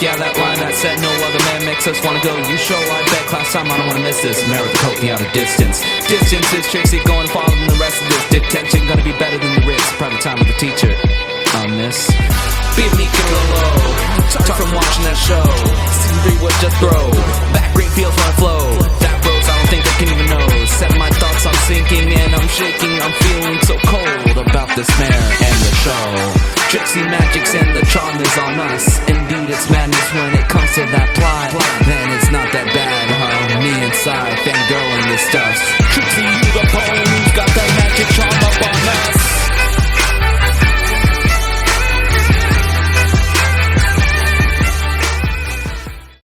Yeah, that line that said no other man makes us wanna go. You show I bet class time, I don't wanna miss this. Merit the coat, the outer distance. Distance is Trixie going farther than the rest of this. Detention gonna be better than the Ritz. Private time with the teacher on this. Be meek and low. Talk from watching that show. Season 3 was just throw. Back green feels my flow. That rose, I don't think I can even know. Set my thoughts, I'm sinking and I'm shaking. I'm feeling so cold about this mare and the show. Trixie magics and the charm is on us. Indeed, it's madness when it comes to that plot. Then it's not that bad, huh? Me inside, fangirling this stuff.